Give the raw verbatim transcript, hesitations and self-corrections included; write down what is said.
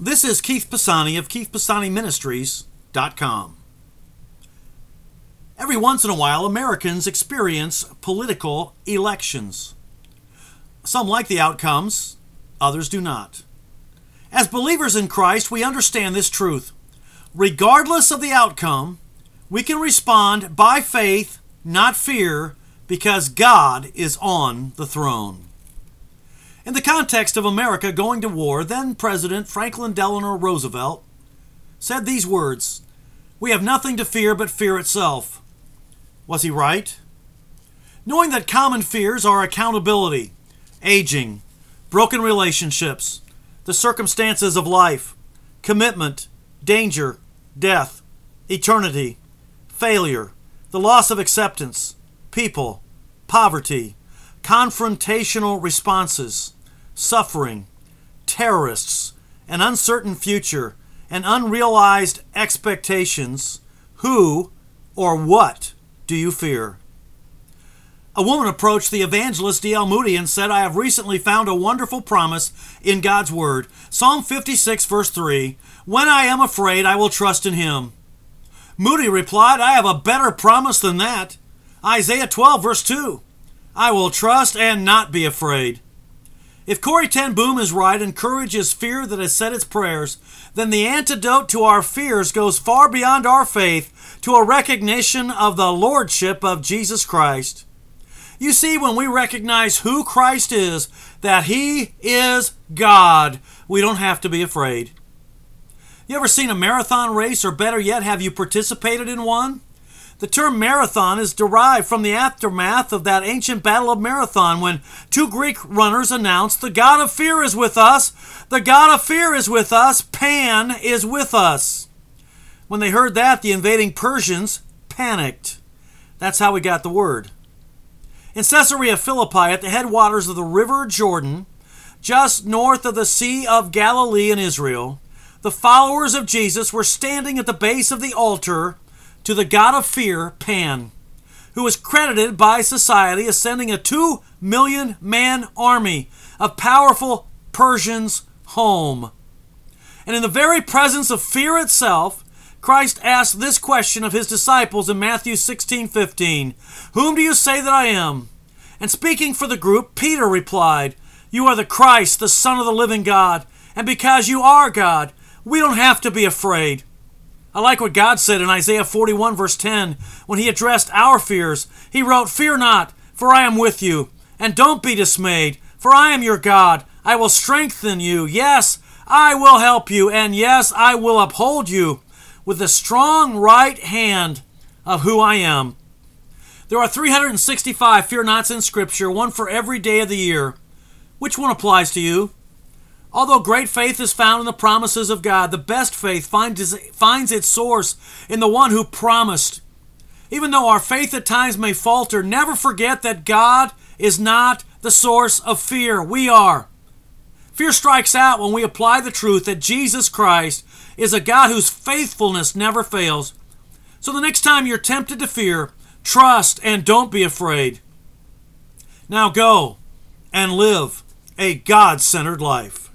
This is Keith Pisani of Keith Pisani Ministries dot com. Every once in a while, Americans experience political elections. Some like the outcomes, others do not. As believers in Christ, we understand this truth. Regardless of the outcome, we can respond by faith, not fear, because God is on the throne. In the context of America going to war, then President Franklin Delano Roosevelt said these words, "We have nothing to fear but fear itself." Was he right? Knowing that common fears are accountability, aging, broken relationships, the circumstances of life, commitment, danger, death, eternity, failure, the loss of acceptance, people, poverty, confrontational responses, suffering, terrorists, an uncertain future, and unrealized expectations, who or what do you fear? A woman approached the evangelist D L Moody and said, "I have recently found a wonderful promise in God's Word. Psalm fifty-six, verse three, when I am afraid, I will trust in Him." Moody replied, "I have a better promise than that. Isaiah twelve, verse two, I will trust and not be afraid." If Corrie ten Boom is right and courage is fear that has said its prayers, then the antidote to our fears goes far beyond our faith to a recognition of the lordship of Jesus Christ. You see, when we recognize who Christ is, that He is God, we don't have to be afraid. You ever seen a marathon race, or better yet, have you participated in one? The term marathon is derived from the aftermath of that ancient Battle of Marathon when two Greek runners announced, "The God of fear is with us! The God of fear is with us! Pan is with us!" When they heard that, the invading Persians panicked. That's how we got the word. In Caesarea Philippi, at the headwaters of the River Jordan, just north of the Sea of Galilee in Israel, the followers of Jesus were standing at the base of the altar to the god of fear, Pan, who was credited by society as sending a two million man army of powerful Persians home. And in the very presence of fear itself, Christ asked this question of His disciples in Matthew sixteen fifteen, "Whom do you say that I am?" And speaking for the group, Peter replied, "You are the Christ, the Son of the living God. And because you are God, we don't have to be afraid." I like what God said in Isaiah forty-one, verse ten, when He addressed our fears. He wrote, "Fear not, for I am with you. And don't be dismayed, for I am your God. I will strengthen you. Yes, I will help you. And yes, I will uphold you with the strong right hand of who I am." There are three hundred sixty-five fear nots in Scripture, one for every day of the year. Which one applies to you? Although great faith is found in the promises of God, the best faith finds, finds its source in the one who promised. Even though our faith at times may falter, never forget that God is not the source of fear. We are. Fear strikes out when we apply the truth that Jesus Christ is a God whose faithfulness never fails. So the next time you're tempted to fear, trust and don't be afraid. Now go and live a God-centered life.